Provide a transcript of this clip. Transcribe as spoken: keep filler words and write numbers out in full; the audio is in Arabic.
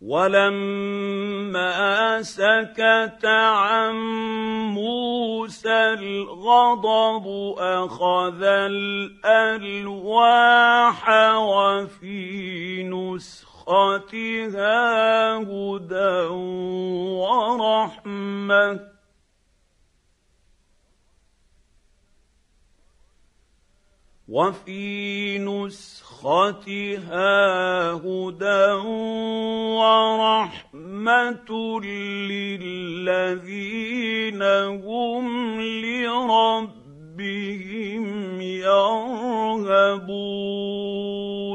وَلَمَّا سَكَتَ عَن مُّوسَى الْغَضَبُ أَخَذَ الْأَلْوَاحَ وَفِي نُسْخَتِهَا هُدًى وَرَحْمَةٌ وَفِي نُسْخَتِهَا هُدًى وَرَحْمَةٌ لِّلَّذِينَ هُمْ لِرَبِّهِمْ يَرْهَبُونَ